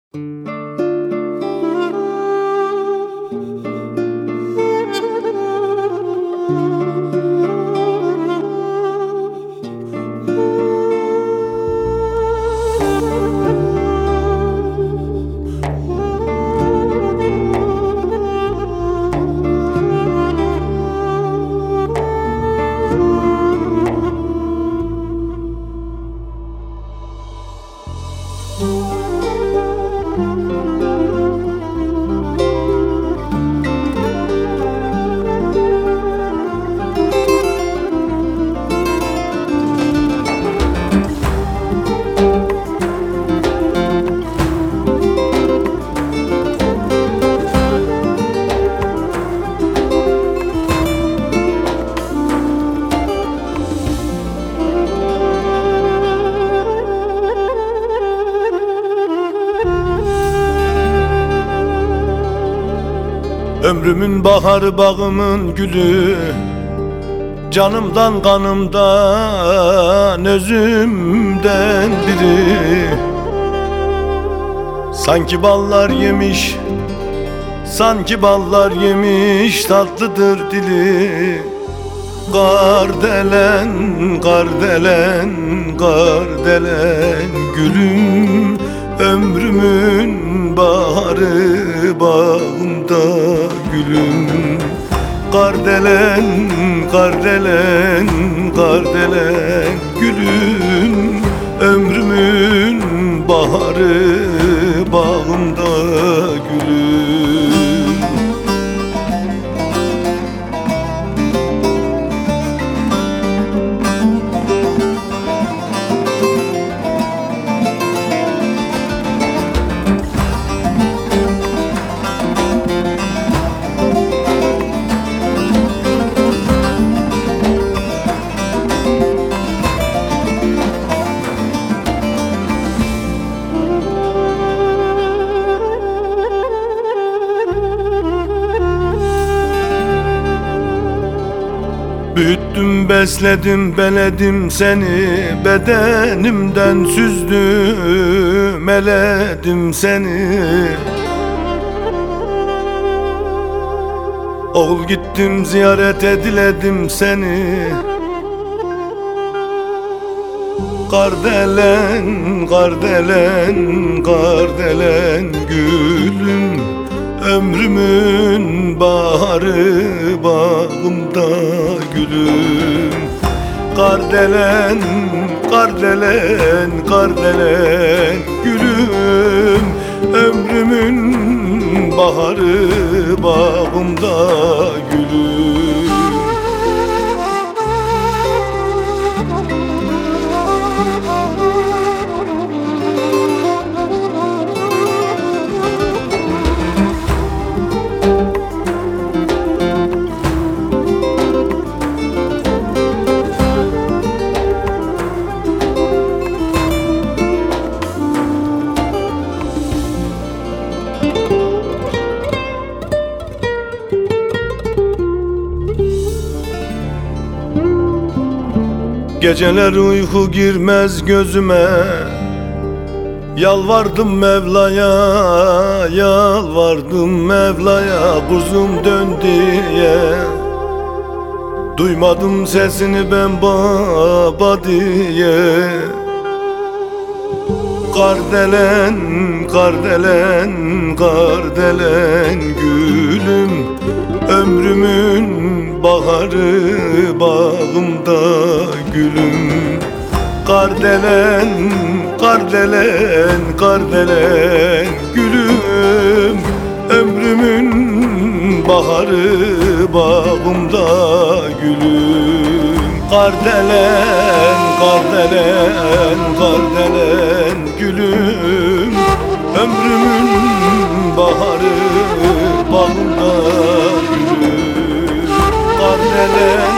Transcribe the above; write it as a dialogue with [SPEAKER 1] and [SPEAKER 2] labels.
[SPEAKER 1] Ömrümün baharı, bağımın gülü, canımdan kanımdan özümden biri. Sanki ballar yemiş, sanki ballar yemiş, tatlıdır dili. Kardelen, kardelen, kardelen gülüm, ömrümün baharı, bağımda gülüm. Kardelen, kardelen, kardelen gülüm, ömrümün baharı, bağımda gülüm. Büyüttüm, besledim, beledim seni, bedenimden süzdüm, eledim seni. Oğul gittim, ziyaret ediledim seni. Kardelen, kardelen, kardelen gülüm, ömrümün baharı, bağımda gülüm. Kardelen, kardelen, kardelen gülüm, ömrümün baharı, bağımda gülüm. Geceler uyku girmez gözüme, yalvardım Mevla'ya, yalvardım Mevla'ya, kuzum dön diye. Duymadım sesini ben baba diye. Kardelen, kardelen, kardelen gülüm, ömrümün baharı, bağımda gülüm. Kardelen, kardelen, kardelen gülüm, ömrümün baharı, bağımda gülüm. Kardelen, kardelen, kardelen gülüm, ömrümün baharı, bağımda gülüm. Kardelen,